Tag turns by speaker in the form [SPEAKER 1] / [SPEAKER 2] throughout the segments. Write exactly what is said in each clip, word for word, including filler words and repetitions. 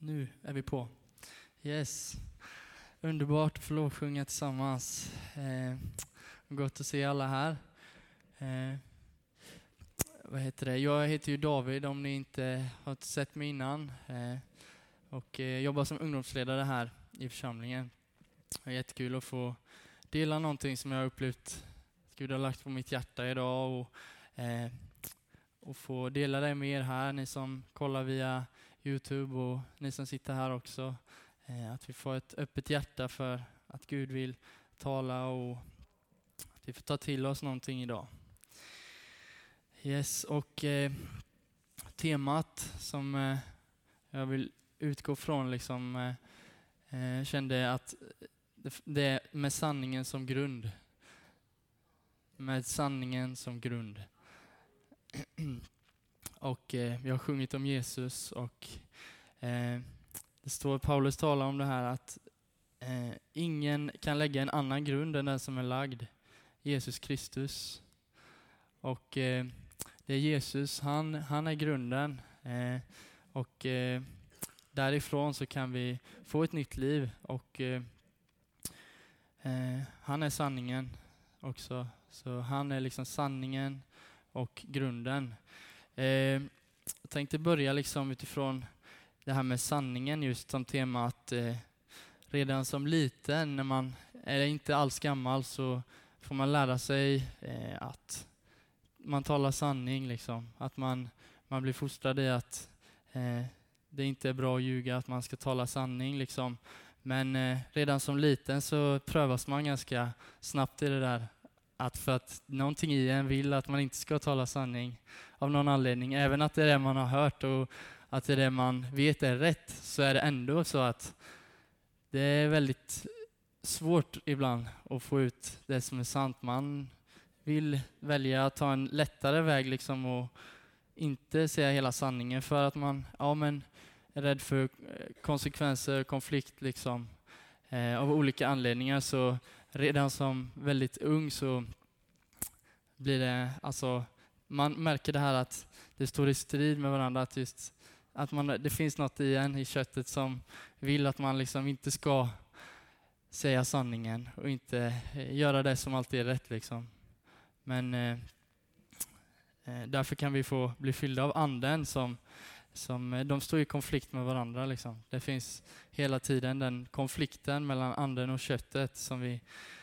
[SPEAKER 1] Nu är vi på. Yes. Underbart att få lovsjunga tillsammans. Eh, gott att se alla här. Eh, vad heter det? Jag heter ju David om ni inte har sett mig innan. Eh, och eh, jobbar som ungdomsledare här i församlingen. Det är jättekul att få dela någonting som jag har upplevt Gud har lagt på mitt hjärta idag. Och, eh, och få dela det med er här, ni som kollar via YouTube och ni som sitter här också. Eh, att vi får ett öppet hjärta för att Gud vill tala och att vi får ta till oss någonting idag. Yes, och eh, temat som eh, jag vill utgå från liksom eh, kände att det, det är med sanningen som grund. Med sanningen som grund. Och eh, vi har sjungit om Jesus och eh, det står Paulus talar om det här att eh, ingen kan lägga en annan grund än den som är lagd, Jesus Kristus. Och eh, det är Jesus, han, han är grunden eh, och eh, därifrån så kan vi få ett nytt liv och eh, eh, han är sanningen också. Så han är liksom sanningen och grunden. Eh, jag tänkte börja liksom utifrån det här med sanningen just som tema att eh, redan som liten när man är inte alls gammal så får man lära sig eh, att man talar sanning liksom. Att man, man blir fostrad i att eh, det inte är bra att ljuga, att man ska tala sanning liksom. Men eh, redan som liten så prövas man ganska snabbt i det där. Att för att någonting i en vill att man inte ska tala sanning av någon anledning. Även att det är det man har hört och att det är det man vet är rätt, så är det ändå så att det är väldigt svårt ibland att få ut det som är sant. Man vill välja att ta en lättare väg liksom och inte säga hela sanningen för att man ja, men är rädd för konsekvenser, konflikt liksom. Eh, av olika anledningar så redan som väldigt ung så blir det, alltså man märker det här att det står i strid med varandra, att just att man, det finns något i en i köttet som vill att man liksom inte ska säga sanningen och inte göra det som alltid är rätt liksom. Men eh, därför kan vi få bli fyllda av anden som Som, de står i konflikt med varandra. Liksom. Det finns hela tiden den konflikten mellan anden och köttet som vi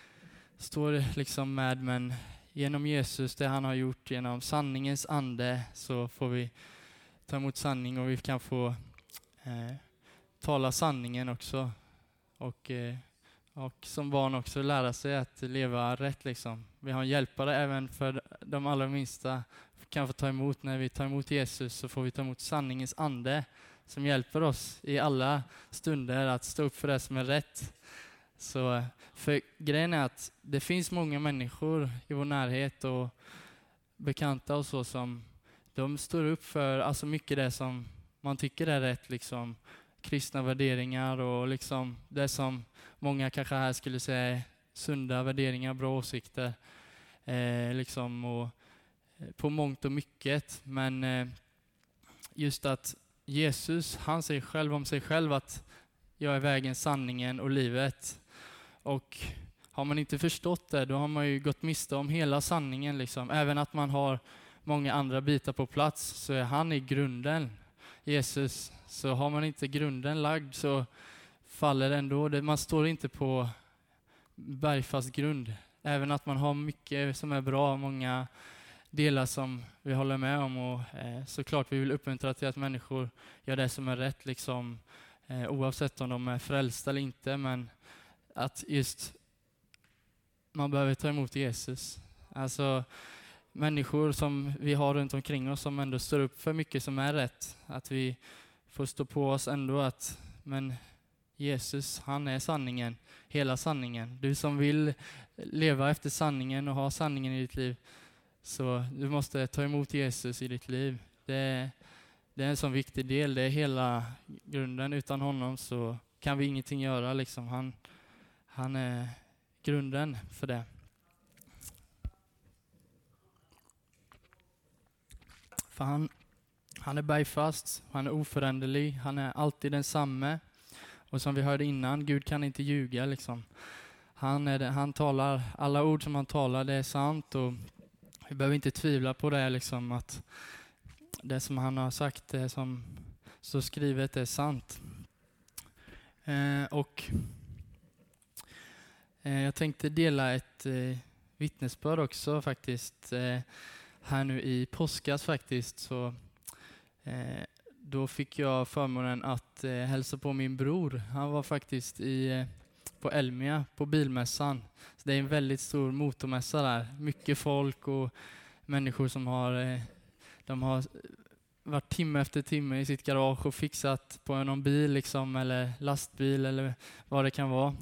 [SPEAKER 1] står liksom med. Men genom Jesus, det han har gjort, genom sanningens ande så får vi ta emot sanning och vi kan få eh, tala sanningen också. Och, eh, och som barn också lära sig att leva rätt. Liksom. Vi har en hjälpare även för de allra minsta. Kan få ta emot när vi tar emot Jesus så får vi ta emot sanningens ande som hjälper oss i alla stunder att stå upp för det som är rätt. Så för grejen är att det finns många människor i vår närhet och bekanta och så som de står upp för alltså mycket det som man tycker är rätt liksom kristna värderingar och liksom det som många kanske här skulle säga sunda värderingar, bra åsikter eh, liksom och på mångt och mycket, men eh, just att Jesus, han säger själv om sig själv att jag är vägen, sanningen och livet. Och har man inte förstått det, då har man ju gått miste om hela sanningen liksom. Även att man har många andra bitar på plats så är han i grunden, Jesus. Så har man inte grunden lagd så faller det ändå. Man står inte på bergfast grund. Även att man har mycket som är bra, många delar som vi håller med om och eh, såklart vi vill uppmuntra till att människor gör det som är rätt liksom eh, oavsett om de är frälsta eller inte, men att just man behöver ta emot Jesus. Alltså människor som vi har runt omkring oss som ändå står upp för mycket som är rätt, att vi får stå på oss ändå att men Jesus, han är sanningen, hela sanningen. Du som vill leva efter sanningen och ha sanningen i ditt liv, så du måste ta emot Jesus i ditt liv. Det är, det är en sån viktig del. Det är hela grunden. Utan honom så kan vi ingenting göra. Liksom. Han, han är grunden för det. För han Han är bergfast, han är oföränderlig, han är alltid densamme. Och som vi hörde innan, Gud kan inte ljuga liksom. Han, är det, han talar, alla ord som han talar, det är sant, och vi behöver inte tvivla på det liksom, att det som han har sagt, det som så skrivet är sant. Eh, och eh, jag tänkte dela ett eh, vittnesbörd också faktiskt. Eh, här nu i påskas faktiskt, så eh, då fick jag förmånen att eh, hälsa på min bror. Han var faktiskt i, eh, på Elmia, på bilmässan. Så det är en väldigt stor motormässa där. Mycket folk och människor som har, eh, de har varit timme efter timme i sitt garage och fixat på någon bil liksom, eller lastbil eller vad det kan vara.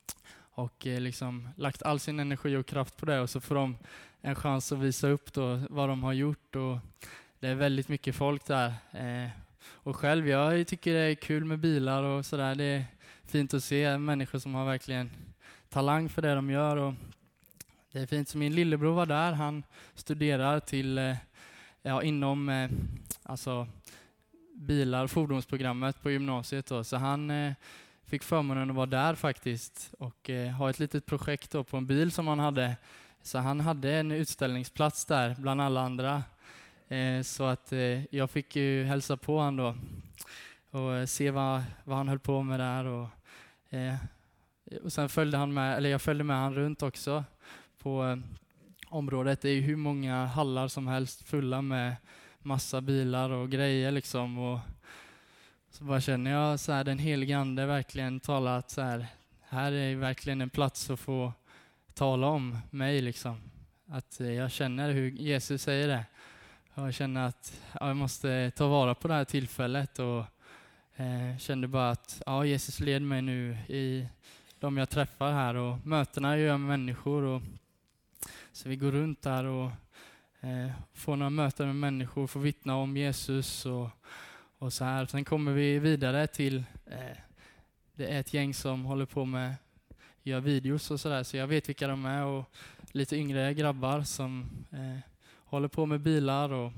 [SPEAKER 1] Och eh, liksom lagt all sin energi och kraft på det, och så får de en chans att visa upp då vad de har gjort. Och det är väldigt mycket folk där. Eh, och själv, jag tycker det är kul med bilar och sådär. Det är fint att se människor som har verkligen talang för det de gör. Och det är fint. Så min lillebror var där. Han studerar till eh, ja, inom eh, alltså bilar, fordonsprogrammet på gymnasiet då. Så han eh, fick förmånen att vara där faktiskt och eh, ha ett litet projekt då på en bil som han hade. Så han hade en utställningsplats där bland alla andra. Eh, så att eh, jag fick ju hälsa på han då och eh, se vad, vad han höll på med där. Och, eh, och sen följde han med, eller jag följde med han runt också på eh, området. Det är ju hur många hallar som helst fulla med massa bilar och grejer liksom. Och så bara känner jag så här, den helige ande verkligen talar att så här, här är verkligen en plats att få tala om mig liksom. Att jag känner hur Jesus säger det. Jag känner att ja, jag måste ta vara på det här tillfället, och eh, kände bara att ja, Jesus led mig nu i de jag träffar här, och mötena jag gör med människor. Och så vi går runt där och eh, får några möten med människor, får vittna om Jesus och, och så här. Sen kommer vi vidare till, eh, det är ett gäng som håller på med, gör videos och sådär, så jag vet vilka de är, och lite yngre grabbar som eh, håller på med bilar. Och,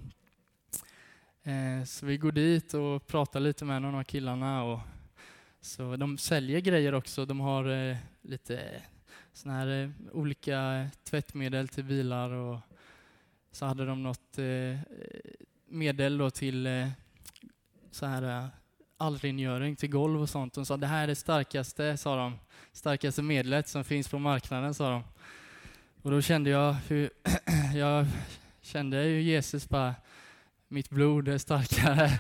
[SPEAKER 1] eh, så vi går dit och pratar lite med någon av killarna. Och, så de säljer grejer också. De har eh, lite såna här eh, olika tvättmedel till bilar, och så hade de något eh, medel då till eh, så här eh, allrengöring till golv och sånt. De sa det här är det starkaste, sa de. Starkaste medlet som finns på marknaden, sa de. Och då kände jag hur jag kände ju Jesus bara, mitt blod är starkare.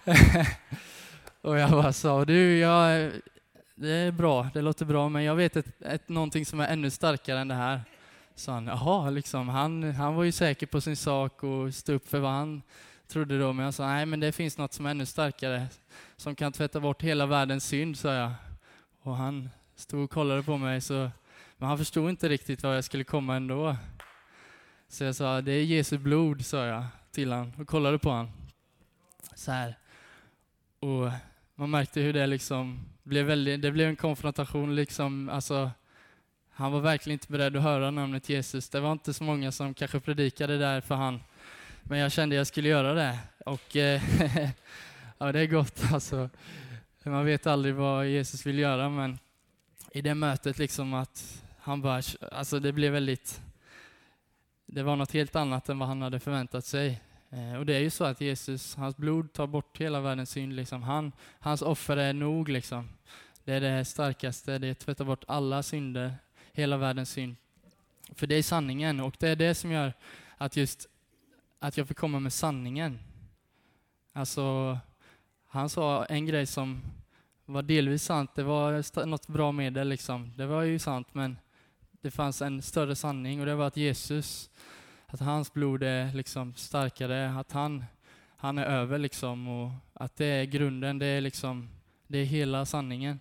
[SPEAKER 1] Och jag bara sa, du, jag, det är bra, det låter bra, men jag vet ett, ett, någonting som är ännu starkare än det här. Så han, jaha, liksom, han, han var ju säker på sin sak och stod upp för vad han trodde då. Men jag sa, nej, men det finns något som är ännu starkare, som kan tvätta bort hela världens synd, sa jag. Och han stod och kollade på mig, så, men han förstod inte riktigt vad jag skulle komma ändå. Så jag sa, det är Jesu blod, sa jag till han och kollade på han. Så här. Och man märkte hur det liksom blev väldigt, det blev en konfrontation liksom, alltså han var verkligen inte beredd att höra namnet Jesus. Det var inte så många som kanske predikade där för han. Men jag kände jag skulle göra det. Och eh, ja, det är gott alltså. Man vet aldrig vad Jesus vill göra, men i det mötet liksom att han bara, alltså det blev väldigt, det var något helt annat än vad han hade förväntat sig. Eh, och det är ju så att Jesus, hans blod tar bort hela världens synd liksom. Han, hans offer är nog liksom. Det är det starkaste, det tvättar bort alla synder, hela världens synd. För det är sanningen, och det är det som gör att just att jag fick komma med sanningen. Alltså, han sa en grej som var delvis sant. Det var något bra medel liksom. Det var ju sant, men det fanns en större sanning, och det var att Jesus, att hans blod är liksom starkare, att han, han är över liksom, och att det är grunden, det är liksom, det är hela sanningen.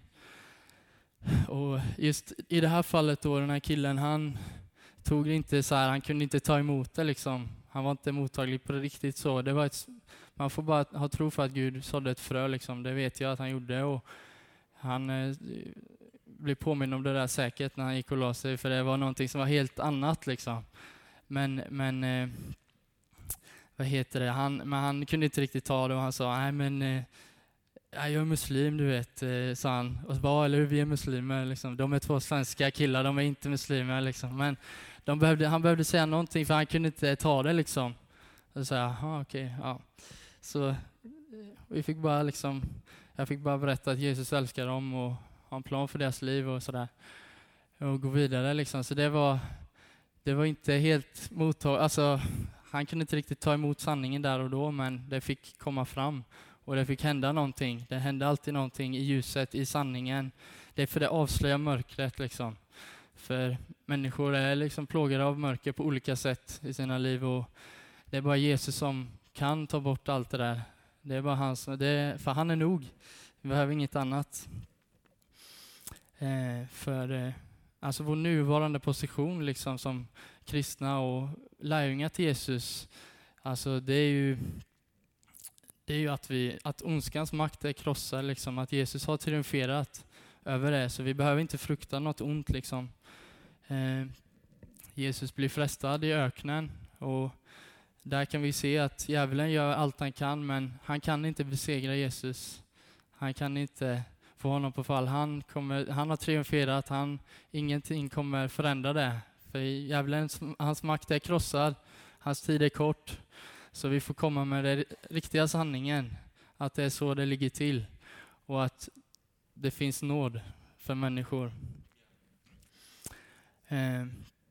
[SPEAKER 1] Och just i det här fallet då, den här killen, han tog det inte så här, han kunde inte ta emot det liksom. Han var inte mottaglig på det riktigt så. Det var ett, man får bara ha tro för att Gud sådde ett frö liksom. Det vet jag att han gjorde, och han eh, blev påminn om det där säkert när han gick och la sig, för det var någonting som var helt annat liksom. Men, men eh, vad heter det, han, men han kunde inte riktigt ta det och han sa, nej men eh, jag är muslim, du vet, eh, sa han. Och så bara, eller hur, vi är muslimer, liksom. De är två svenska killar, de är inte muslimer, liksom. Men de behövde, han behövde säga någonting för han kunde inte ta det, liksom. Och så sa jag, jaha, okej, ja. Så eh, vi fick bara, liksom, jag fick bara berätta att Jesus älskar dem och har en plan för deras liv och sådär. Och gå vidare, liksom. Så det var, det var inte helt mottag, alltså han kunde inte riktigt ta emot sanningen där och då, men det fick komma fram. Och det fick hända någonting. Det hände alltid någonting i ljuset, i sanningen. Det är för det avslöjar mörkret, liksom. För människor är liksom plågade av mörker på olika sätt i sina liv. Och det är bara Jesus som kan ta bort allt det där. Det är bara han som, det är, för han är nog. Vi behöver inget annat. Eh, för eh, alltså vår nuvarande position liksom som kristna och lärjungar till Jesus. Alltså det är ju Det är ju att, vi, att ondskans makt är krossad, liksom, att Jesus har triumferat över det, så vi behöver inte frukta något ont. Liksom. Eh, Jesus blir frestad i öknen och där kan vi se att djävulen gör allt han kan, men han kan inte besegra Jesus. Han kan inte få honom på fall. Han, kommer, han har triumferat, han, ingenting kommer förändra det. För djävulens, hans makt är krossad, hans tid är kort. Så vi får komma med den riktiga sanningen, att det är så det ligger till och att det finns nåd för människor. Eh,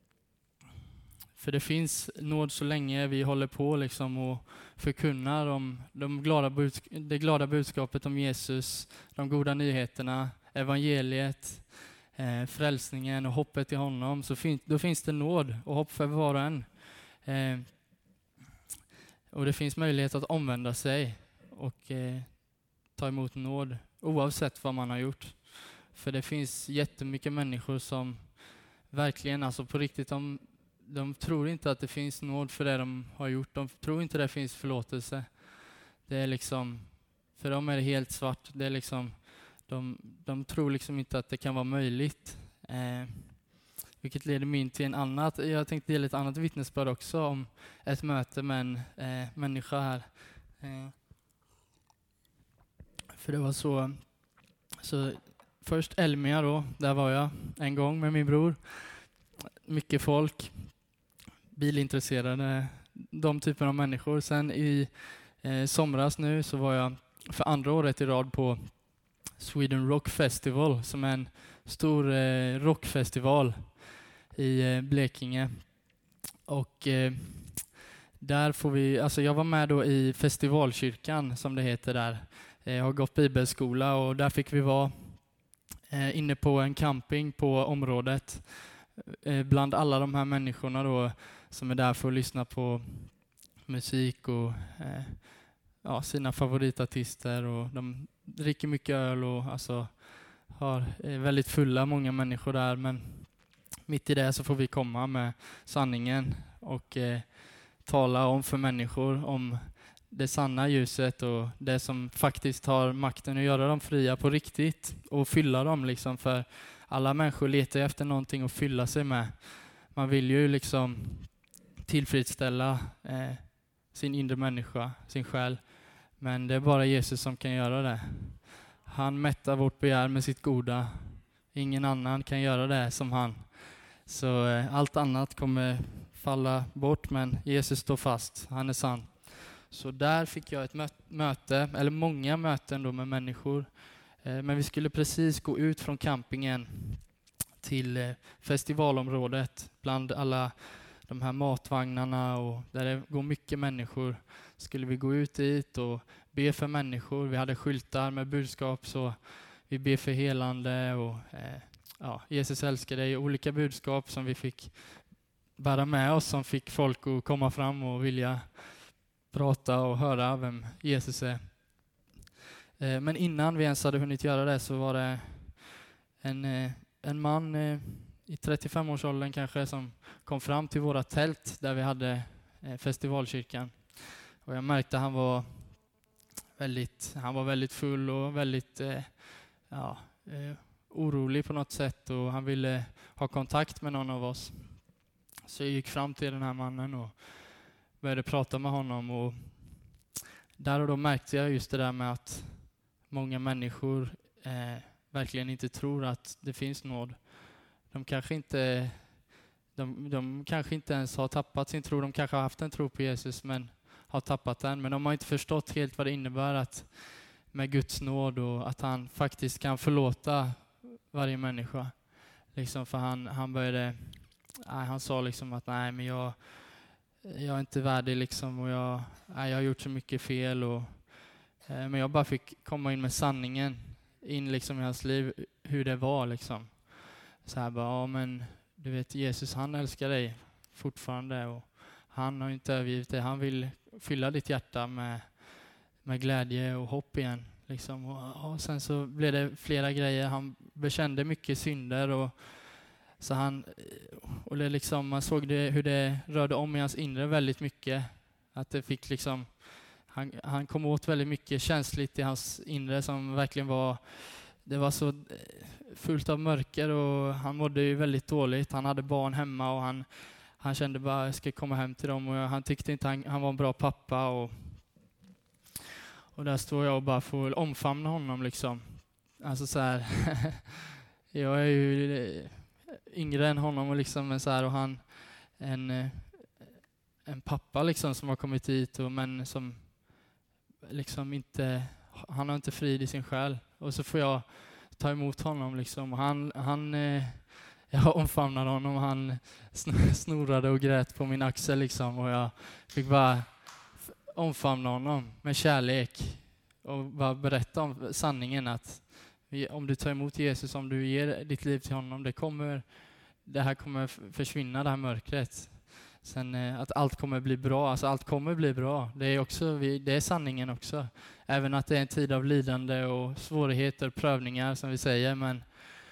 [SPEAKER 1] för det finns nåd så länge vi håller på liksom och förkunnar om de glada budsk- det glada budskapet om Jesus, de goda nyheterna, evangeliet, eh, frälsningen och hoppet i honom. Så fin- då finns det nåd och hopp för var och en. Eh, Och det finns möjlighet att omvända sig och eh, ta emot nåd oavsett vad man har gjort. För det finns jättemycket människor som verkligen, alltså på riktigt, de, de tror inte att det finns nåd för det de har gjort. De tror inte det finns förlåtelse. Det är liksom, för dem är det helt svart. Det är liksom, de, de tror liksom inte att det kan vara möjligt. Eh, Vilket leder mig in till en annat. Jag tänkte dela ett annat vittnesbörd också om ett möte med en eh, människa här. Eh, för det var så, så först Elmia då, där var jag en gång med min bror. Mycket folk, bilintresserade, de typer av människor. Sen i eh, somras nu så var jag för andra året i rad på Sweden Rock Festival, som är en stor eh, rockfestival i Blekinge. Och eh, där får vi, alltså jag var med då i festivalkyrkan som det heter där. Jag har gått bibelskola och där fick vi vara eh, inne på en camping på området eh, bland alla de här människorna då som är där för att lyssna på musik och eh, ja, sina favoritartister, och de dricker mycket öl och alltså har är väldigt fulla många människor där, men mitt i det så får vi komma med sanningen och eh, tala om för människor om det sanna ljuset och det som faktiskt har makten att göra dem fria på riktigt och fylla dem liksom, för alla människor letar efter någonting att fylla sig med. Man vill ju liksom tillfredsställa eh, sin inre människa, sin själ, men det är bara Jesus som kan göra det. Han mättar vårt begär med sitt goda. Ingen annan kan göra det som han. Så eh, allt annat kommer falla bort, men Jesus står fast. Han är sann. Så där fick jag ett mö- möte, eller många möten då med människor. Eh, men vi skulle precis gå ut från campingen till eh, festivalområdet bland alla de här matvagnarna, och där det går mycket människor. Skulle vi gå ut dit och be för människor. Vi hade skyltar med budskap, så vi ber för helande och eh, ja, Jesus älskar dig, olika budskap som vi fick bära med oss, som fick folk att komma fram och vilja prata och höra vem Jesus är. Eh, men innan vi ens hade hunnit göra det så var det en, eh, en man eh, i trettiofem-årsåldern kanske som kom fram till våra tält där vi hade eh, festivalkyrkan. Och jag märkte att han var väldigt, han var väldigt full och väldigt eh, ja, eh, orolig på något sätt, och han ville ha kontakt med någon av oss. Så jag gick fram till den här mannen och började prata med honom. Och där och då märkte jag just det där med att många människor eh, verkligen inte tror att det finns nåd. De kanske inte de, de kanske inte ens har tappat sin tro. De kanske har haft en tro på Jesus men har tappat den. Men de har inte förstått helt vad det innebär att med Guds nåd och att han faktiskt kan förlåta varje människa. Liksom för han, han började, nej, han sa liksom att nej men jag, jag är inte värdig liksom och jag, nej, jag har gjort så mycket fel och eh, men jag bara fick komma in med sanningen in liksom i hans liv hur det var liksom. Så här bara, ja men du vet Jesus han älskar dig fortfarande och han har inte övergivit dig. Han vill fylla ditt hjärta med, med glädje och hopp igen. Liksom. Och, och sen så blev det flera grejer. Han bekände mycket synder. Och, så han, och det liksom, man såg det, hur det rörde om i hans inre väldigt mycket. Att det fick liksom, han, han kom åt väldigt mycket känsligt i hans inre som verkligen var, det var så fullt av mörker och han mådde ju väldigt dåligt. Han hade barn hemma och han Han kände bara, jag ska komma hem till dem. Och han tyckte inte han, han var en bra pappa. Och, och där står jag och bara får omfamna honom liksom. Alltså så här. Jag är ju yngre än honom och liksom så här. Och han, en, en pappa liksom som har kommit hit. Och, men som liksom inte, han har inte frid i sin själ. Och så får jag ta emot honom liksom. Och han, han jag omfamnade honom och han snorade och grät på min axel liksom. Och jag fick bara omfamna honom med kärlek. Och bara berätta om sanningen att om du tar emot Jesus, om du ger ditt liv till honom, det kommer, det här kommer försvinna, det här mörkret. Sen att allt kommer bli bra, alltså allt kommer bli bra. Det är också, det är sanningen också. Även att det är en tid av lidande och svårigheter, prövningar som vi säger. Men,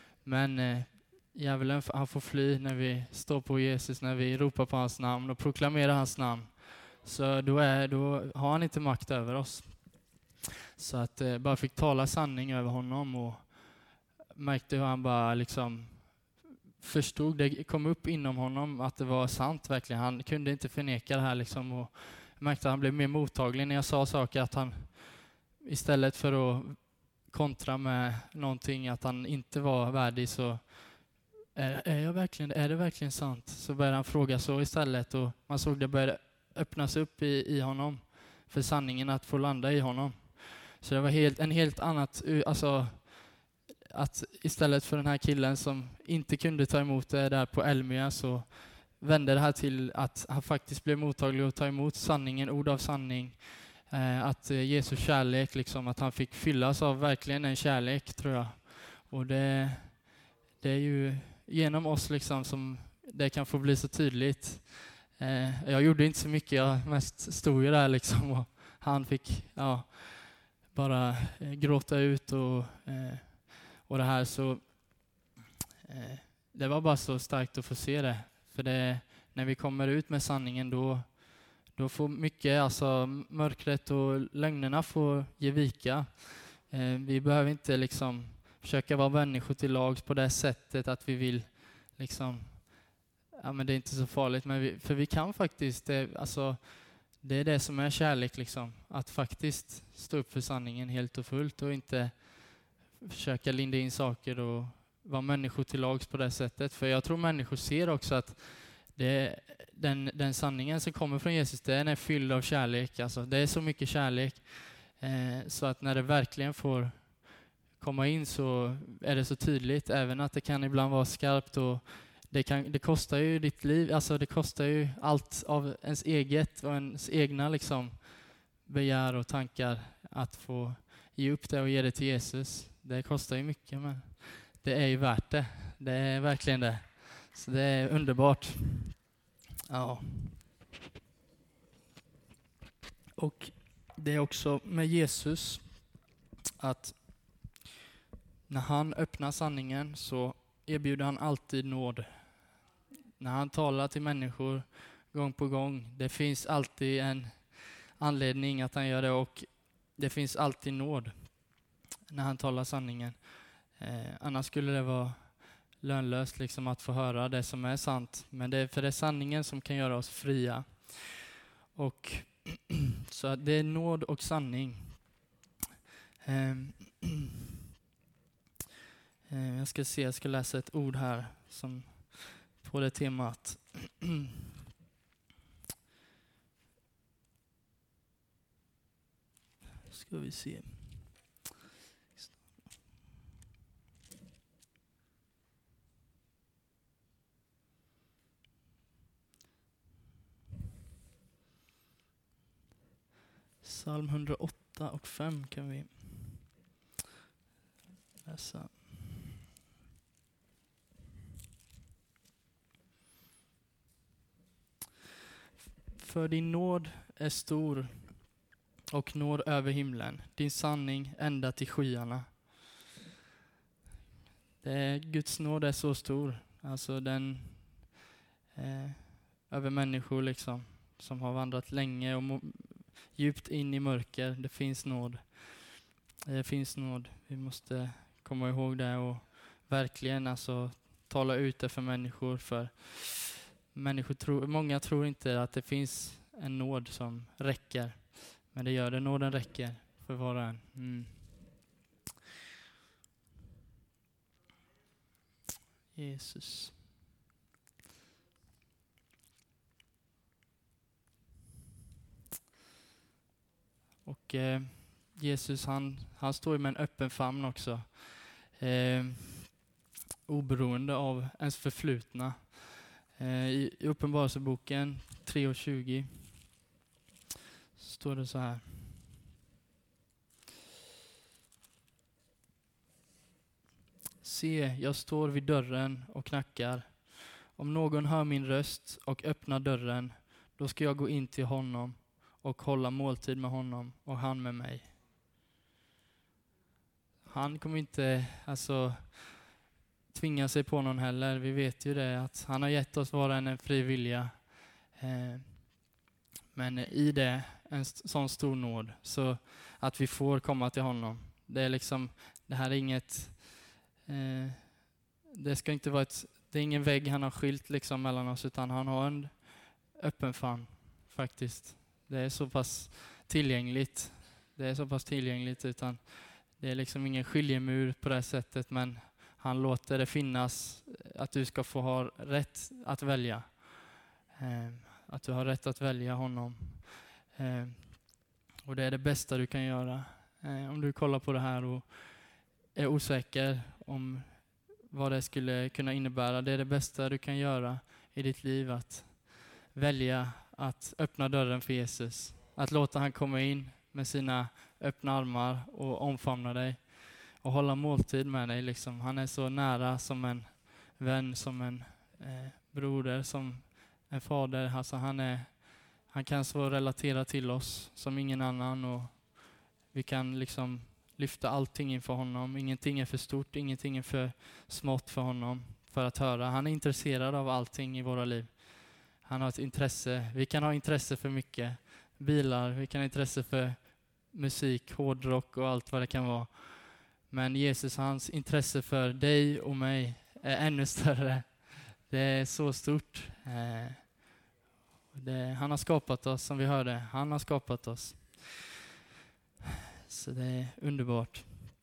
[SPEAKER 1] men djävulen, han får fly när vi står på Jesus, när vi ropar på hans namn och proklamerar hans namn. Så då, är, då har han inte makt över oss. Så att eh, bara fick tala sanning över honom och märkte hur han bara liksom förstod, det kom upp inom honom att det var sant verkligen. Han kunde inte förneka det här liksom och märkte att han blev mer mottaglig när jag sa saker, att han istället för att kontra med någonting att han inte var värdig så är, är, jag verkligen, är det verkligen sant? Så började han fråga så istället och man såg det började öppnas upp i, i honom för sanningen att få landa i honom. Så det var helt, en helt annat, alltså att istället för den här killen som inte kunde ta emot det där på Elmia så vände det här till att han faktiskt blev mottaglig och ta emot sanningen, ord av sanning. Eh, att eh, Jesus kärlek, liksom, att han fick fyllas av verkligen en kärlek tror jag. Och det, det är ju genom oss liksom som det kan få bli så tydligt. Eh, jag gjorde inte så mycket, jag mest stod ju där liksom och han fick ja, bara eh, gråta ut och, eh, och det här så eh, det var bara så starkt att få se det. För det, när vi kommer ut med sanningen då, då får mycket, alltså mörkret och lögnerna får ge vika. Eh, vi behöver inte liksom försöka vara människor till lags på det sättet att vi vill liksom, ja men det är inte så farligt, men vi, för vi kan faktiskt, det, alltså det är det som är kärlek liksom, att faktiskt stå upp för sanningen helt och fullt och inte försöka linda in saker och vara människor till lags på det sättet. För jag tror människor ser också att det, den, den sanningen som kommer från Jesus, den är fylld av kärlek. Alltså, det är så mycket kärlek eh, så att när det verkligen får komma in så är det så tydligt. Även att det kan ibland vara skarpt och det, kan, det kostar ju ditt liv. Alltså det kostar ju allt av ens eget och ens egna liksom, begär och tankar att få ge upp det och ge det till Jesus. Det kostar ju mycket men det är ju värt det. Det är verkligen det. Så det är underbart. Ja. Och det är också med Jesus att när han öppnar sanningen så erbjuder han alltid nåd. När han talar till människor gång på gång, det finns alltid en anledning att han gör det och det finns alltid nåd när han talar sanningen. Eh, annars skulle det vara lönlöst liksom att få höra det som är sant. Men det är för det är sanningen som kan göra oss fria. Och så att det är nåd och sanning. Um, uh, jag ska se, jag ska läsa ett ord här som på det temat. Ska vi se. Psalm hundraåtta och fem kan vi läsa. För din nåd är stor och når över himlen. Din sanning ända till skyarna. Det är, Guds nåd är så stor. Alltså den eh, över människor liksom som har vandrat länge och mo- djupt in i mörker. Det finns nåd. Det finns nåd. Vi måste komma ihåg det och verkligen alltså tala ut det för människor. För människor tror, många tror inte att det finns en nåd som räcker. Men det gör det. Nåden räcker för var och en. Mm. Jesus. Och eh, Jesus han, han står ju med en öppen famn också. Eh, oberoende av ens förflutna. Eh, I i Uppenbarelseboken tre och tjugo står det så här. Se, jag står vid dörren och knackar. Om någon hör min röst och öppnar dörren, då ska jag gå in till honom och hålla måltid med honom och han med mig. Han kommer inte alltså tvinga sig på någon heller. Vi vet ju det att han har gett oss var en fri vilja. Eh, men i det en sån stor nåd så att vi får komma till honom. Det är liksom, det här är inget, eh, det ska inte vara ett, det är ingen vägg han har skilt liksom mellan oss, utan han har en öppen famn faktiskt. Det är så pass tillgängligt. Det är så pass tillgängligt utan det är liksom ingen skiljemur på det sättet, men han låter det finnas att du ska få ha rätt att välja. Eh, att du har rätt att välja honom. Eh, och det är det bästa du kan göra. Eh, om du kollar på det här och är osäker om vad det skulle kunna innebära. Det är det bästa du kan göra i ditt liv, att välja att öppna dörren för Jesus. Att låta han komma in med sina öppna armar och omfamna dig. Och hålla måltid med dig. Liksom. Han är så nära som en vän, som en eh, broder, som en fader. Alltså han, är, han kan så relatera till oss som ingen annan. Och vi kan liksom lyfta allting inför honom. Ingenting är för stort, ingenting är för smått för honom för att höra. Han är intresserad av allting i våra liv. Han har ett intresse. Vi kan ha intresse för mycket. Bilar, vi kan ha intresse för musik, hårdrock och allt vad det kan vara. Men Jesus, hans intresse för dig och mig är ännu större. Det är så stort. Eh, det, han har skapat oss, som vi hörde. Han har skapat oss. Så det är underbart.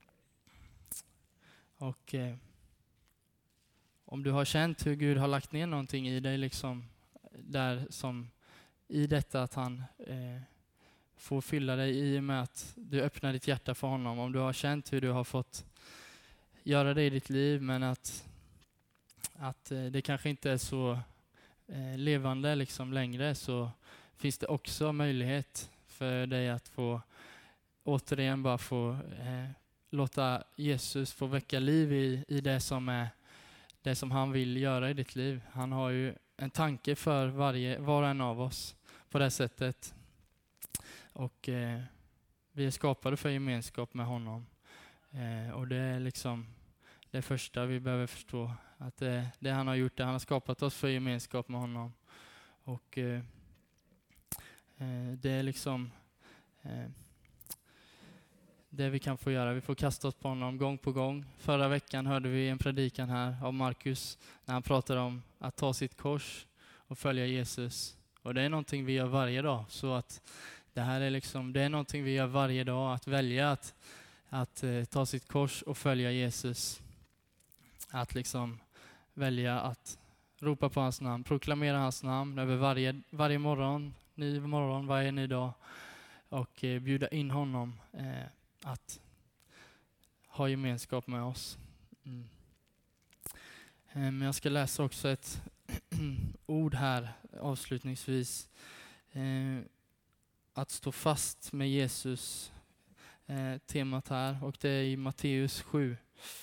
[SPEAKER 1] Och eh, om du har känt hur Gud har lagt ner någonting i dig, liksom där som i detta att han eh, får fylla dig i och med att du öppnar ditt hjärta för honom. Om du har känt hur du har fått göra det i ditt liv, men att, att eh, det kanske inte är så eh, levande liksom längre, så finns det också möjlighet för dig att få återigen bara få eh, låta Jesus få väcka liv i, i det som är det som han vill göra i ditt liv. Han har ju en tanke för varje, var och en av oss på det sättet. Och eh, vi är skapade för gemenskap med honom. Eh, och det är liksom det första vi behöver förstå. Att det, det han har gjort, det han har skapat oss för gemenskap med honom. Och eh, eh, det är liksom eh, det vi kan få göra. Vi får kasta oss på honom gång på gång. Förra veckan hörde vi en predikan här av Markus när han pratade om att ta sitt kors och följa Jesus. Och det är någonting vi gör varje dag. Så att det här är liksom, det är någonting vi gör varje dag, att välja att, att eh, ta sitt kors och följa Jesus. Att liksom välja att ropa på hans namn, proklamera hans namn över varje, varje morgon, ny morgon, varje ny dag. Och eh, bjuda in honom eh, att ha gemenskap med oss. Mm. Eh, men jag ska läsa också ett ord här avslutningsvis. Eh, att stå fast med Jesus, eh, temat här. Och det är i Matteus sju.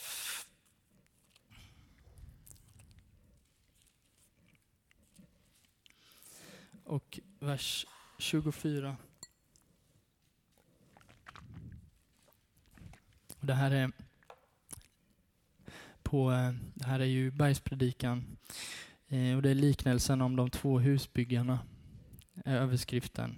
[SPEAKER 1] Och vers tjugofyra. Och det här är på det här är ju bergspredikan. Eh, och det är liknelsen om de två husbyggarna. Är överskriften.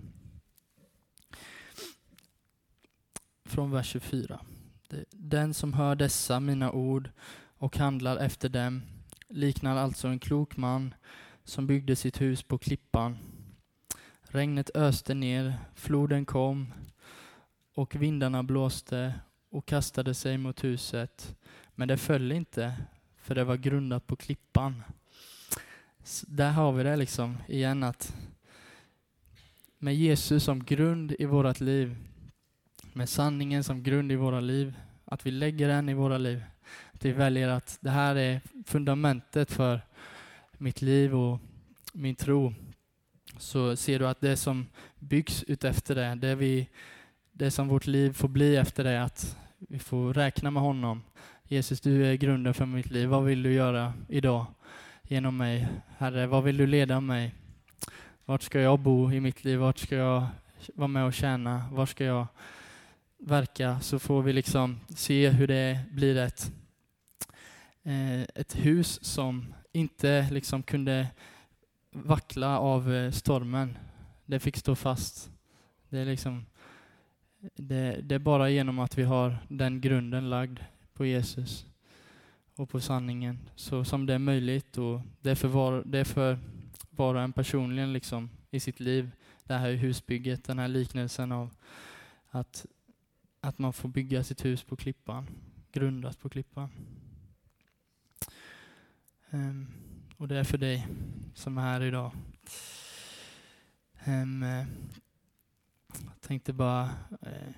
[SPEAKER 1] Från vers tjugofyra. Den som hör dessa mina ord och handlar efter dem liknar alltså en klok man som byggde sitt hus på klippan. Regnet öste ner, floden kom och vindarna blåste och kastade sig mot huset. Men det föll inte, för det var grundat på klippan. Så där har vi det liksom igen, att med Jesus som grund i vårt liv, med sanningen som grund i våra liv, att vi lägger den i våra liv. Att vi väljer att det här är fundamentet för mitt liv och min tro. Så ser du att det som byggs ut efter det, det, vi, det som vårt liv får bli efter det, att vi får räkna med honom. Jesus, du är grunden för mitt liv. Vad vill du göra idag genom mig? Herre, vad vill du leda mig? Vart ska jag bo i mitt liv? Vart ska jag vara med och tjäna? Var ska jag verka? Så får vi liksom se hur det blir ett, eh, ett hus som inte liksom kunde vackla av stormen. Det fick stå fast. Det är liksom det, det är bara genom att vi har den grunden lagd på Jesus och på sanningen så som det är möjligt, och det är för var, det är för var och en personligen liksom i sitt liv. Det här är husbygget, den här liknelsen av att att man får bygga sitt hus på klippan, grundat på klippan. Um, och det är för dig som är här idag. Um, uh, jag tänkte bara uh,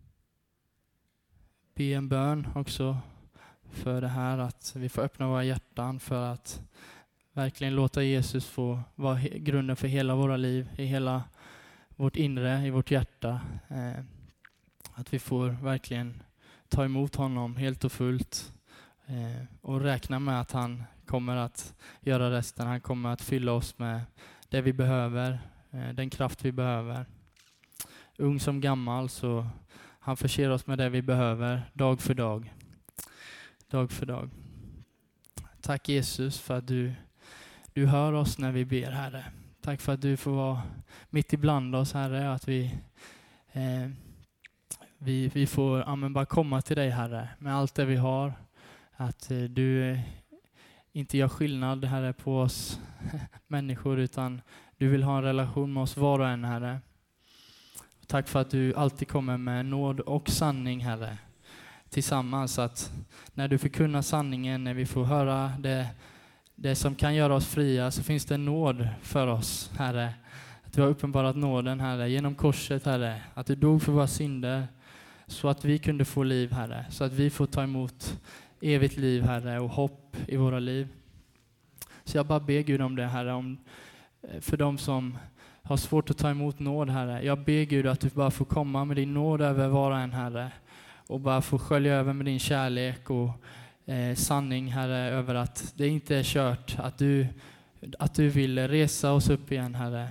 [SPEAKER 1] be en bön också för det här, att vi får öppna våra hjärtan för att verkligen låta Jesus få vara he- grunden för hela våra liv, i hela vårt inre, i vårt hjärta. Uh, att vi får verkligen ta emot honom helt och fullt uh, och räkna med att han kommer att göra resten. Han kommer att fylla oss med det vi behöver, uh, den kraft vi behöver. Ung som gammal, så han förser oss med det vi behöver dag för dag. Dag för dag. Tack Jesus för att du, du hör oss när vi ber, Herre. Tack för att du får vara mitt ibland oss, Herre. Att vi, eh, vi, vi får amen, bara komma till dig, Herre, med allt det vi har. Att eh, du eh, inte gör skillnad, Herre, på oss människor, utan du vill ha en relation med oss var och en, Herre. Tack för att du alltid kommer med nåd och sanning, Herre, tillsammans. Att när du förkunnar sanningen, när vi får höra det, det som kan göra oss fria, så finns det nåd för oss, Herre. Att du har uppenbarat nåden, Herre, genom korset, Herre. Att du dog för våra synder så att vi kunde få liv, Herre. Så att vi får ta emot evigt liv, Herre, och hopp i våra liv. Så jag bara ber Gud om det, Herre, om, för de som har svårt att ta emot nåd, Herre. Jag ber Gud att du bara får komma med din nåd över var och en, Herre. Och bara få skölja över med din kärlek och eh, sanning, Herre, över att det inte är kört. Att du, att du vill resa oss upp igen, Herre.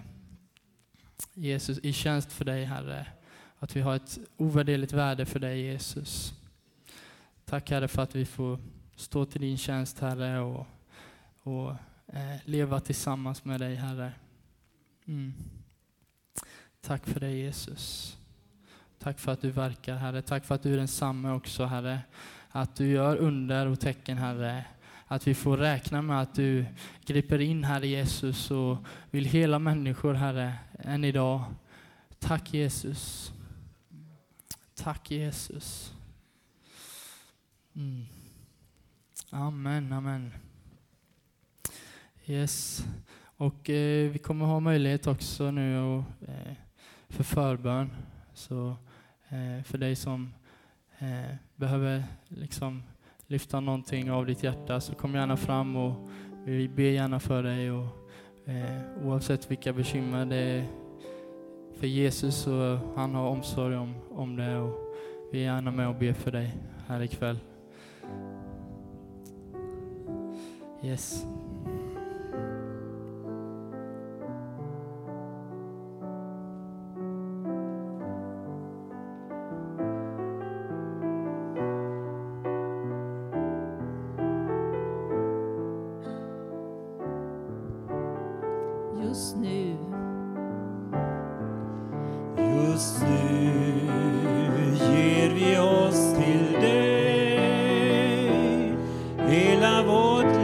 [SPEAKER 1] Jesus, i tjänst för dig, Herre. Att vi har ett ovärderligt värde för dig, Jesus. Tack, Herre, för att vi får stå till din tjänst, Herre, och, och eh, leva tillsammans med dig, Herre. Mm. Tack för dig, Jesus. Tack för att du verkar, Herre. Tack för att du är densamme också, Herre. Att du gör under och tecken, Herre. att vi får räkna med att du griper in, Herre Jesus, och vill hela människor, Herre, än idag. Tack Jesus. Tack Jesus. Mm. Amen, amen. Yes. Och eh, vi kommer ha möjlighet också nu och, eh, för förbön. Så eh, för dig som eh, behöver liksom lyfta någonting av ditt hjärta, så kom gärna fram och vi ber gärna för dig. Och, eh, oavsett vilka bekymmer det är för Jesus, så han har omsorg om, om det, och vi är gärna med och ber för dig här ikväll. Yes.
[SPEAKER 2] Just nu,
[SPEAKER 3] just nu ger vi oss till dig. Hela vårt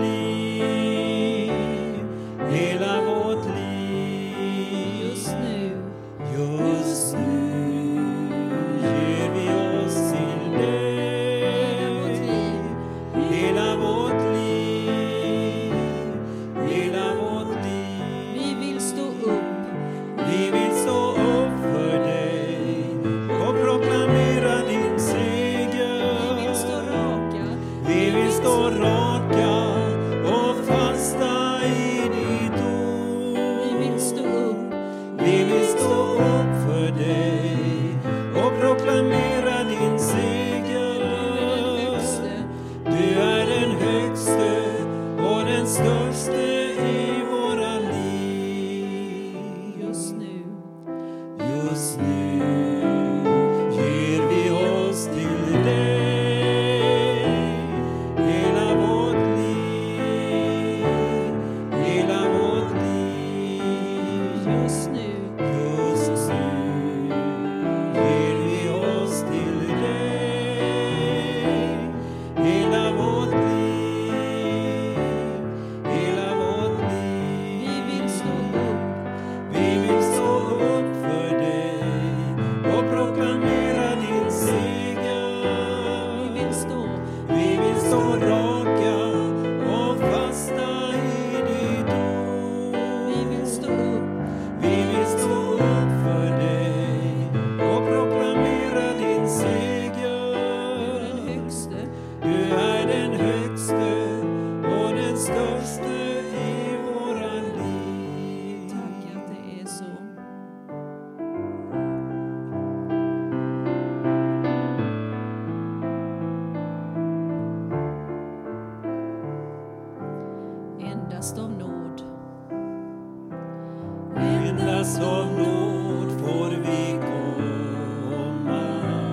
[SPEAKER 3] liv, hela vårt liv.
[SPEAKER 2] just nu,
[SPEAKER 3] Just nu ger vi oss till dig.
[SPEAKER 2] hela vårt liv.
[SPEAKER 3] Hela vårt liv, hela vårt liv.
[SPEAKER 2] Vi vill stå upp,
[SPEAKER 3] Vi vill stå upp för dig och proklamera din seger.
[SPEAKER 2] vi vill stå raka,
[SPEAKER 3] Vi vill stå raka och fasta i ditt ord.
[SPEAKER 2] vi vill stå upp,
[SPEAKER 3] Vi vill stå upp för dig och proklamera din seger.
[SPEAKER 2] högste,
[SPEAKER 3] Du är den högste och den störste i våra liv.
[SPEAKER 2] just nu,
[SPEAKER 3] Just nu ger vi oss till dig. Hela vårt liv, hela vårt liv.
[SPEAKER 2] just nu,
[SPEAKER 3] Just nu ger vi oss till dig. Hela vårt liv, hela vårt liv.
[SPEAKER 2] vi vill stå upp,
[SPEAKER 3] Vi vill stå upp för dig och proklamera din seger.
[SPEAKER 2] vi vill stå,
[SPEAKER 3] Vi vill stå raka och fasta i ditt ord.
[SPEAKER 2] vi vill stå upp,
[SPEAKER 3] Vi vill stå upp för dig och proklamera din seger.
[SPEAKER 2] den högste,
[SPEAKER 3] Du är den högste och den störste i våra liv.
[SPEAKER 2] tack att det är så. Endast av nåd,
[SPEAKER 3] Endast av nåd får vi komma.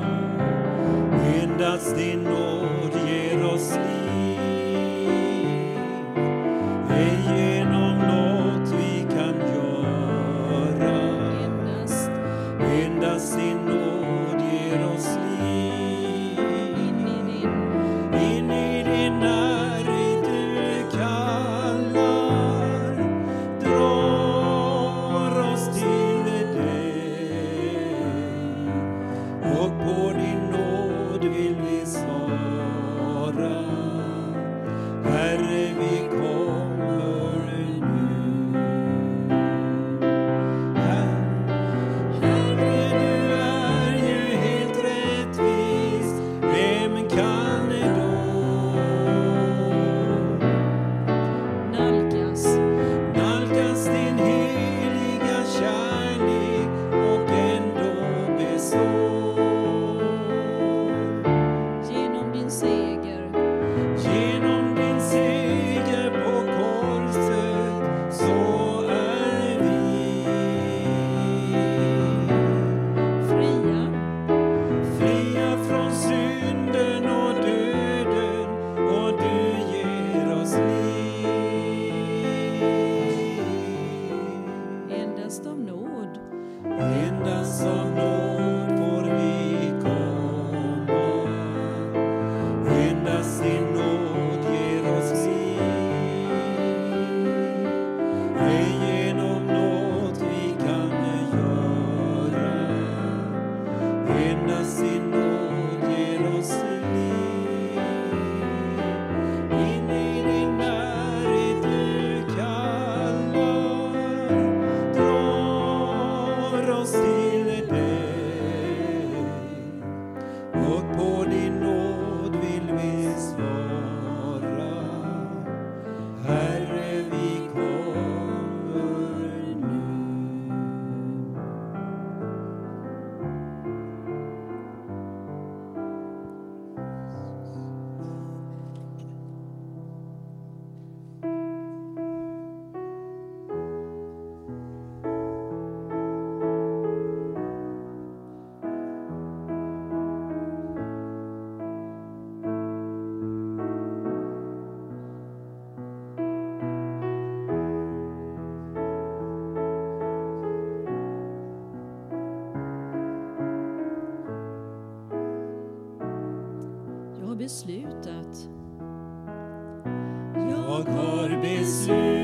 [SPEAKER 3] Endast din nåd ger oss liv. Ej genom något vi kan göra.
[SPEAKER 2] endast
[SPEAKER 3] Endast din nåd ger oss liv.
[SPEAKER 2] in i din,
[SPEAKER 3] In i din närhet du kallar, drar oss till jag har beslutat